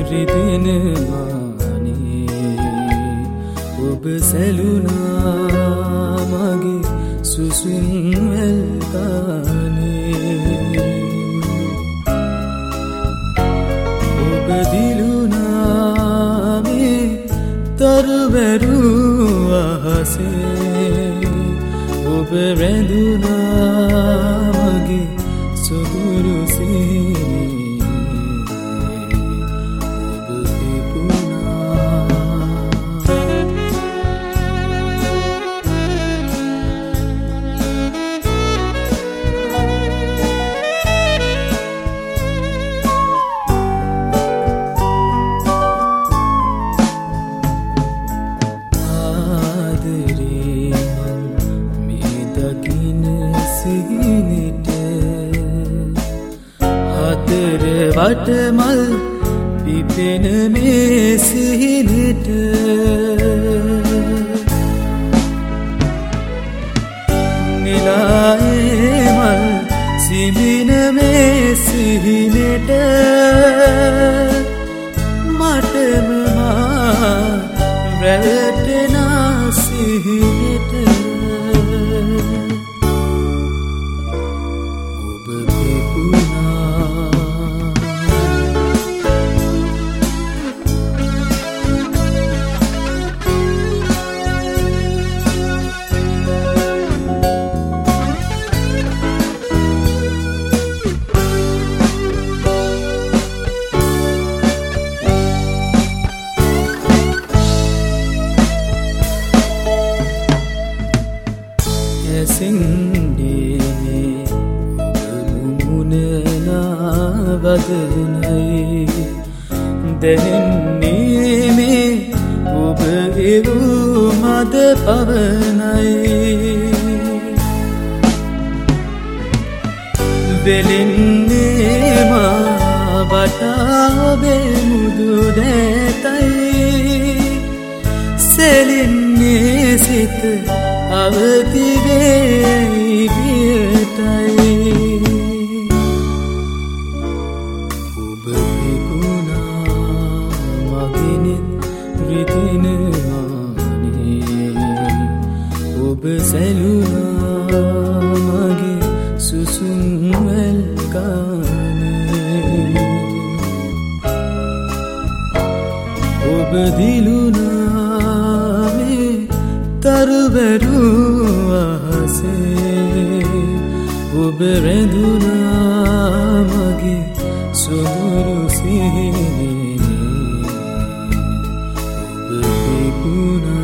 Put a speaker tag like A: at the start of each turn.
A: රිදෙන මානේ ඔබ සැලුනා මගේ සුසුම් වැල් ගානේ ඔබ දිලුනා මේ තරුවැරු අහසේ ඔබ රැඳුනා මගේ සොදුරු සීනේ ඔබ වටමල් පිපෙන මේ සිහිනට නිලායේ මල් සිඹින මේ සිහිනට මටම මා රැවටෙනා සිහිනට ඔබ පිපුණා සින්දේ ඔබ මුමුණනා වදනයි දැනෙන්නේ මේ ඔබ එවූ මද පවනයි වෙලෙන්නේ මා වටා ඔබේ මුදු දැතයි සෙලින්නේ සිත අවති වෙයි පියතයි ඔබ පිපුණා මගෙනෙත් රිදෙන මානේ ඔබ සැලුනා මගේ සුසුම් වැල් ගානේ ඔබ දිලුනා මේ තරුවැරු අහසේ ඔබ රැඳුනා මගේ සොදුරු සිහිනේ ඔබ පිපුණා